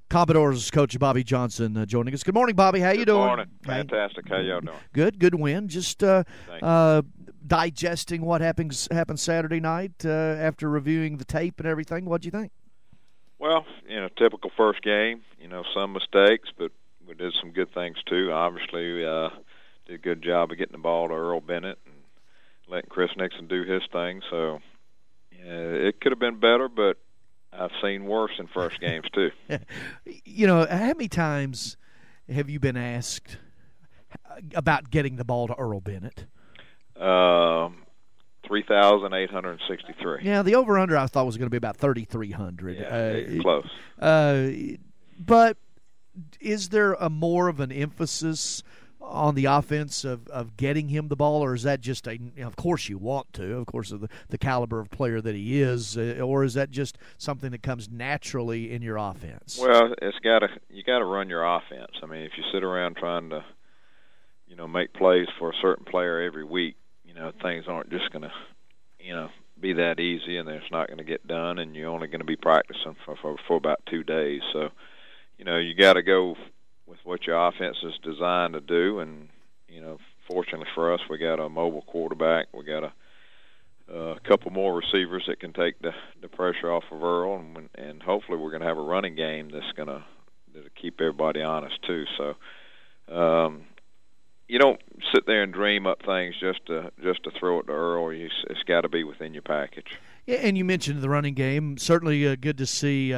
Commodores coach Bobby Johnson joining us. Good morning, Bobby. How you doing? Good morning. Fantastic. How y'all doing? Good win. Just digesting what happened Saturday night after reviewing the tape and everything. What'd you think? Well, typical first game. Some mistakes, but we did some good things too. Obviously, did a good job of getting the ball to Earl Bennett and letting Chris Nixon do his thing. So it could have been better, but I've seen worse in first games too. How many times have you been asked about getting the ball to Earl Bennett? 3,863. Yeah, the over-under I thought was going to be about 3,300. Yeah, close. But is there more of an emphasis on the offense of getting him the ball, or is that just of course you want to, of course, of the caliber of player that he is, or is that just something that comes naturally in your offense? Well, you got to run your offense. I mean, if you sit around trying to, make plays for a certain player every week, things aren't just going to, be that easy, and it's not going to get done, and you're only going to be practicing for about 2 days. So, you got to go with what your offense is designed to do, and fortunately for us, we got a mobile quarterback. We got a couple more receivers that can take the pressure off of Earl, and hopefully we're going to have a running game that'll keep everybody honest too. So you don't sit there and dream up things just to throw it to Earl. It's got to be within your package. Yeah, and you mentioned the running game. Certainly good to see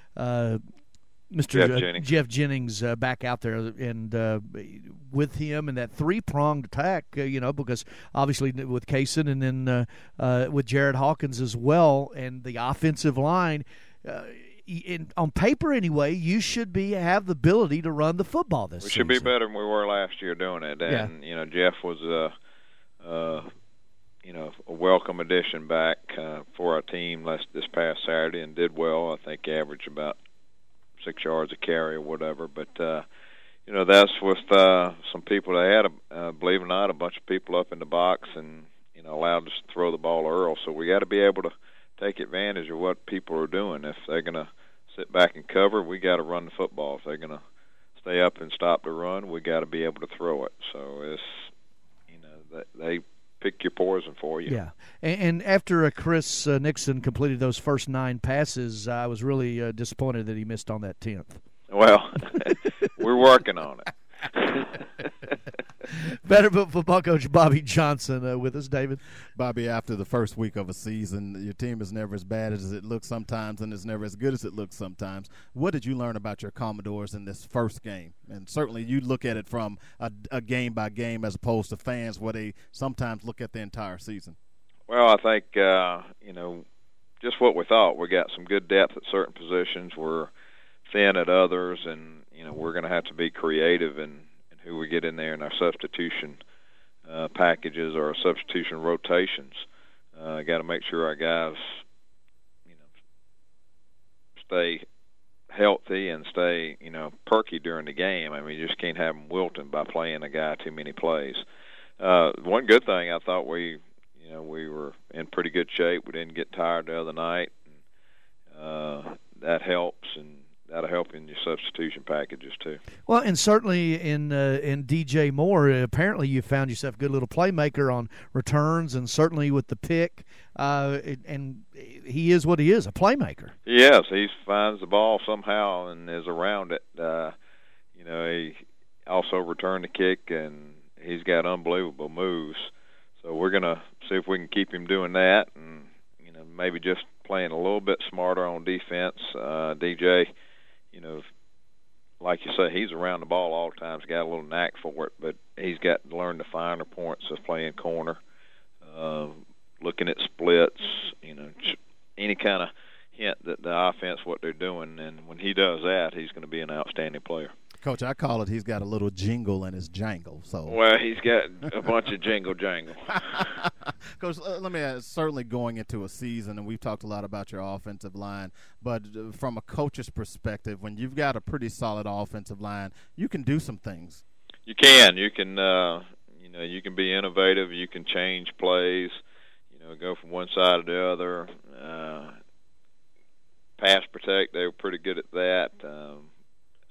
Mr. Jeff Jennings back out there and with him and that three-pronged attack, because obviously with Kaysen and then with Jared Hawkins as well, and the offensive line, on paper anyway, you should have the ability to run the football this season. We should be better than we were last year doing it. And, Jeff was a welcome addition back for our team this past Saturday and did well. I think averaged about 6 yards a carry or whatever, but that's with some people. They had, believe it or not, a bunch of people up in the box and allowed us to throw the ball to Earl. So we got to be able to take advantage of what people are doing. If they're going to sit back and cover, we got to run the football. If they're going to stay up and stop the run, we got to be able to throw it. So it's they pick your poison for you. Yeah, and after Chris Nixon completed those first 9 passes, I was really disappointed that he missed on that 10th. Well, we're working on it. Vanderbilt football coach Bobby Johnson with us, David. Bobby, after the first week of a season, your team is never as bad as it looks sometimes, and it's never as good as it looks sometimes. What did you learn about your Commodores in this first game? And certainly you look at it from a game by game as opposed to fans where they sometimes look at the entire season. Well, I think, just what we thought. We got some good depth at certain positions. We're thin at others, and, we're going to have to be creative in who we get in there in our substitution packages or our substitution rotations. Got to make sure our guys, stay healthy and stay, perky during the game. I mean, you just can't have them wilting by playing a guy too many plays. One good thing, I thought we were in pretty good shape. We didn't get tired the other night. That helps, and that'll help in your substitution packages too. Well, and certainly in DJ Moore, apparently you found yourself a good little playmaker on returns, and certainly with the pick, and he is what he is, a playmaker. Yes, he finds the ball somehow and is around it. He also returned the kick, and he's got unbelievable moves. So we're going to see if we can keep him doing that, and maybe just playing a little bit smarter on defense. DJ, like you say, he's around the ball all the time. He's got a little knack for it, but he's got to learn the finer points of playing corner, looking at splits, any kind of hint that the offense, what they're doing. And when he does that, he's going to be an outstanding player. Coach, I call it he's got a little jingle in his jangle. So well, he's got a bunch of jingle jangle. Coach, let me ask, certainly going into a season, and we've talked a lot about your offensive line, but from a coach's perspective, when you've got a pretty solid offensive line, you can do some things. You can. You can, you can be innovative. You can change plays, go from one side to the other. Pass protect, they were pretty good at that.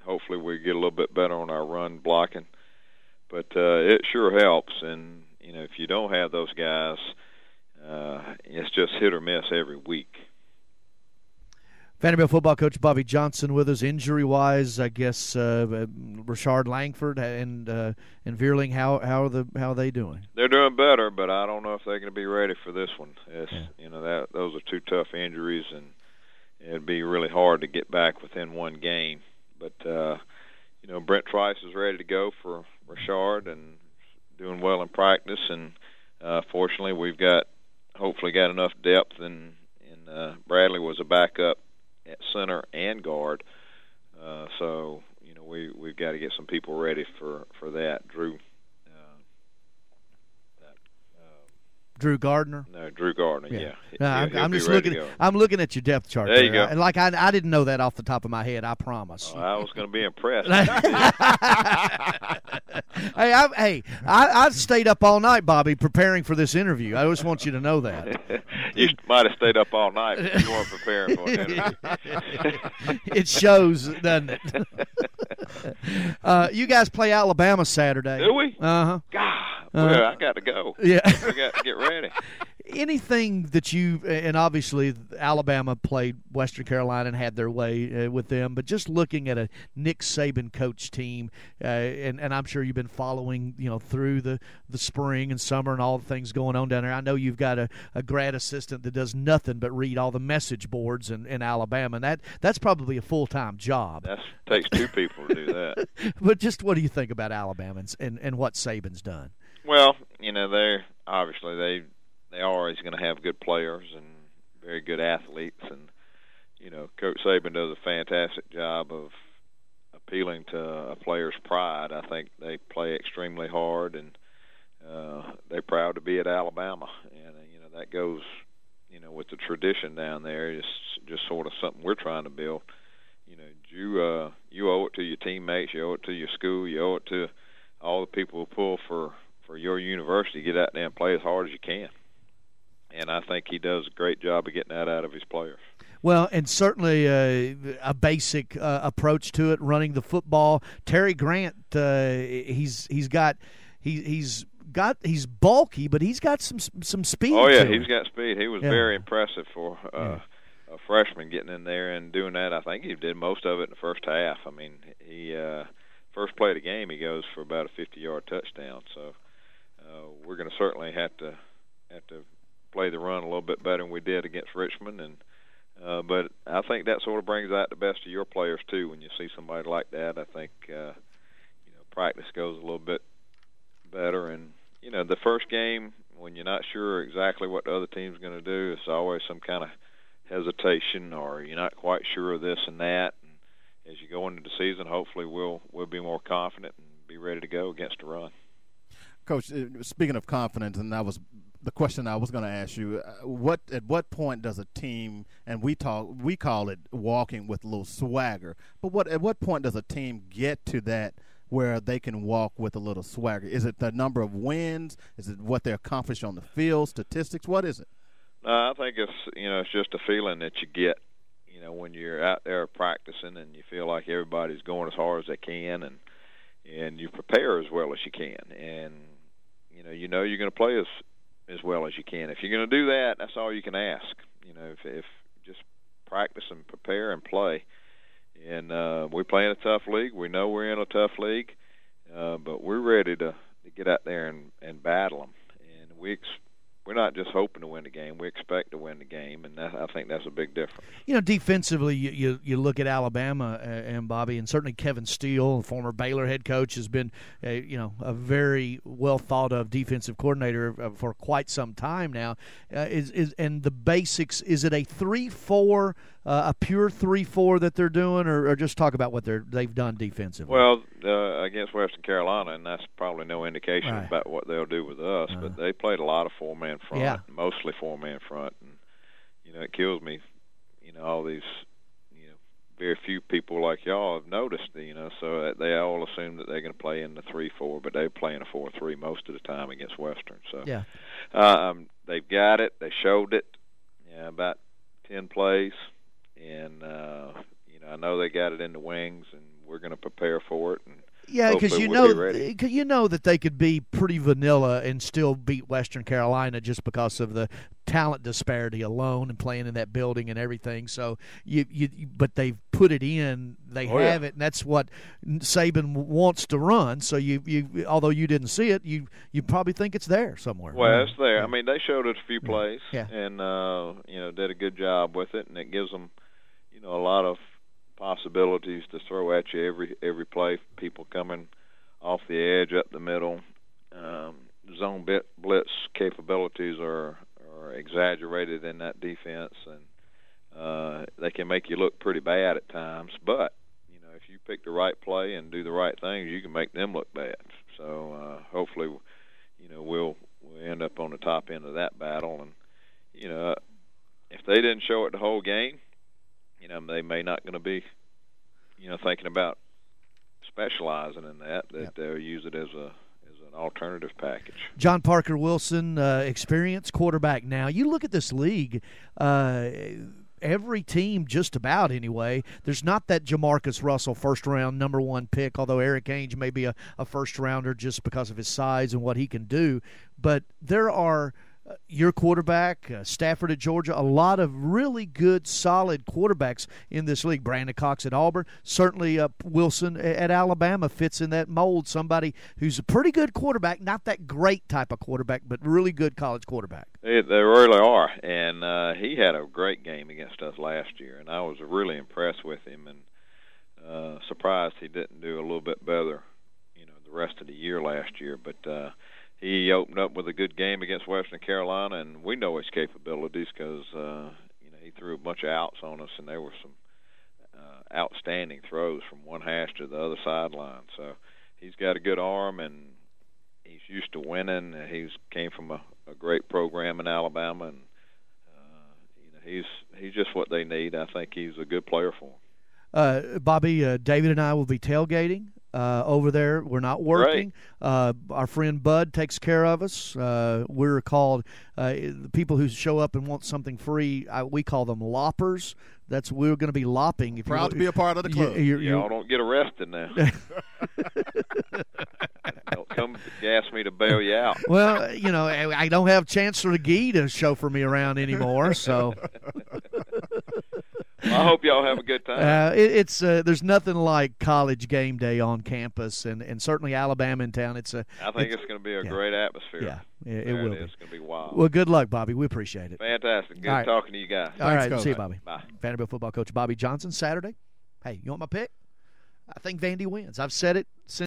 hopefully we get a little bit better on our run blocking. But it sure helps, and if you don't have those guys, it's just hit or miss every week. Vanderbilt football coach Bobby Johnson with us. Injury-wise, I guess Rashard Langford and Vierling. How are they doing? They're doing better, but I don't know if they're going to be ready for this one. Those are two tough injuries, and it'd be really hard to get back within one game. But Brent Trice is ready to go for Rashard and doing well in practice, and fortunately we've hopefully got enough depth, and Bradley was a backup at center and guard, so we've got to get some people ready for that. Drew Gardner. No, Drew Gardner. Yeah. I'm just looking. I'm looking at your depth chart. There you go. Like I didn't know that off the top of my head. I promise. I was going to be impressed. I stayed up all night, Bobby, preparing for this interview. I just want you to know that. You might have stayed up all night, but you weren't preparing for it. It shows, doesn't it? You guys play Alabama Saturday. Do we? Uh-huh. God, well, I got to go. Yeah. I got to get ready. Anything that and obviously Alabama played Western Carolina and had their way with them, but just looking at a Nick Saban coach team, and I'm sure you've been following, through the spring and summer and all the things going on down there. I know you've got a grad assistant that does nothing but read all the message boards in Alabama, and that's probably a full-time job. That takes two people to do that. But just what do you think about Alabama and what Saban's done? Well, they're obviously they're always going to have good players and very good athletes, and Coach Saban does a fantastic job of appealing to a player's pride. I think they play extremely hard, and they're proud to be at Alabama, and that goes with the tradition down there. It's just sort of something we're trying to build. You owe it to your teammates, you owe it to your school, you owe it to all the people who pull for your university. Get out there and play as hard as you can. And I think he does a great job of getting that out of his players. Well, and certainly a basic approach to it, running the football. Terry Grant, he's bulky, but he's got some speed. Oh yeah, to he's him. got speed. He was very impressive for a freshman getting in there and doing that. I think he did most of it in the first half. I mean, he first play of the game he goes for about a 50-yard touchdown. So we're going to certainly have to play the run a little bit better than we did against Richmond, and but I think that sort of brings out the best of your players too when you see somebody like that. I think practice goes a little bit better, and the first game when you're not sure exactly what the other team's going to do, it's always some kind of hesitation, or you're not quite sure of this and that. And as you go into the season, hopefully we'll be more confident and be ready to go against the run. Coach, speaking of confidence, and that was the question I was going to ask you, at what point does a team, and we call it walking with a little swagger, but at what point does a team get to that where they can walk with a little swagger? Is it the number of wins? Is it what they accomplish on the field, statistics? What is it? I think it's just a feeling that you get, when you're out there practicing and you feel like everybody's going as hard as they can, and you prepare as well as you can, and you're going to play as well as you can. If you're going to do that, that's all you can ask. If just practice and prepare and play. And we play in a tough league. We know we're in a tough league, but we're ready to get out there and battle them. And we're not just hoping to win the game. We expect to win the game, and I think that's a big difference. Defensively, you look at Alabama and Bobby, and certainly Kevin Steele, former Baylor head coach, has been a very well thought of defensive coordinator for quite some time now. And the basics, is it a 3-4? A pure 3-4 that they're doing, or just talk about what they've done defensively? Well, against Western Carolina, and that's probably no indication about what they'll do with us, but they played a lot of four-man front, mostly four-man front, and it kills me, all these, very few people like y'all have noticed, so they all assume that they're going to play in the 3-4, but they play in a 4-3 most of the time against Western. So they've got it. They showed it. About 10 plays. And, I know they got it in the wings, and we're going to prepare for it. And yeah, because we'll you know that they could be pretty vanilla and still beat Western Carolina just because of the talent disparity alone and playing in that building and everything. So but they've put it in, they have it, and that's what Saban wants to run. So you although you didn't see it, you probably think it's there somewhere. Well, it's there. I mean, they showed us a few plays, yeah. and did a good job with it, and it gives them a lot of possibilities to throw at you every play. People coming off the edge, up the middle. Zone blitz capabilities are exaggerated in that defense, and they can make you look pretty bad at times. But if you pick the right play and do the right things, you can make them look bad. So hopefully, we'll end up on the top end of that battle. And if they didn't show it the whole game, they may not going to be, thinking about specializing in that. They'll use it as an alternative package. John Parker Wilson, experienced quarterback now. You look at this league, every team just about anyway, there's not that Jamarcus Russell first-round number one pick, although Eric Ainge may be a first-rounder just because of his size and what he can do. But there are your quarterback, Stafford at Georgia, a lot of really good, solid quarterbacks in this league. Brandon Cox at Auburn. Certainly Wilson at Alabama fits in that mold. Somebody who's a pretty good quarterback, not that great type of quarterback, but really good college quarterback. They really are. And he had a great game against us last year, and I was really impressed with him and surprised he didn't do a little bit better, the rest of the year last year. But he opened up with a good game against Western Carolina, and we know his capabilities because he threw a bunch of outs on us, and there were some outstanding throws from one hash to the other sideline. So he's got a good arm, and he's used to winning. He came from a great program in Alabama, and he's just what they need. I think he's a good player for them. Bobby, David and I will be tailgating over there. We're not working. Our friend Bud takes care of us. We're called the people who show up and want something free. We call them loppers. We're going to be lopping. Proud to be a part of the club. Y'all don't get arrested now. Don't come gas me to bail you out. Well, I don't have Chancellor McGee to chauffeur me around anymore, so. I hope y'all have a good time. It's there's nothing like college game day on campus, and certainly Alabama in town. I think it's going to be a great atmosphere. Yeah, it will be. It's going to be wild. Well, good luck, Bobby. We appreciate it. Fantastic. Good talking to you guys. All right, Coach. see you, Bobby. Bye. Vanderbilt football coach Bobby Johnson, Saturday. Hey, you want my pick? I think Vandy wins. I've said it since.